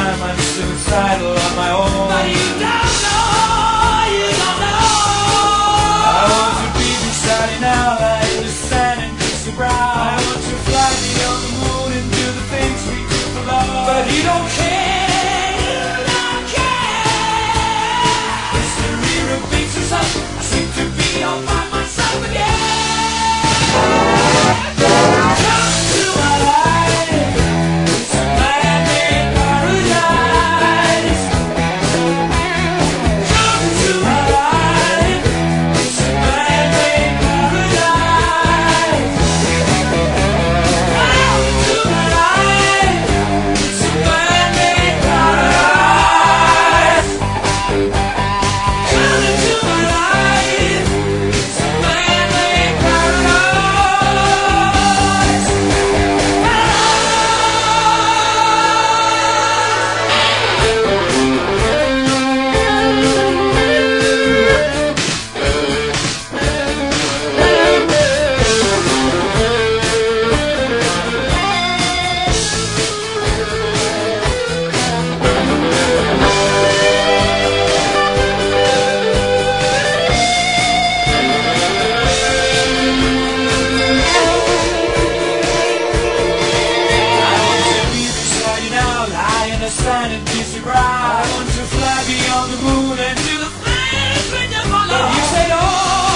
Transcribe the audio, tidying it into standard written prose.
time I'm suicidal on my own. But you don't know, you don't know. I want to be beside you now, lie in the sand and kiss your brow. I want to fly beyond the moon and do the things we do for love. But you don't care, you don't care. History repeats itself. I seem to be all by myself again. Come to my life, it's a man-made paradise. Come to my life, it's a man-made paradise. Come to my life, it's a man-made paradise. Come into my life, it's a man-made paradise. Sand and kiss your brow. I want to fly beyond the moon and do the things when you follow. You say, oh.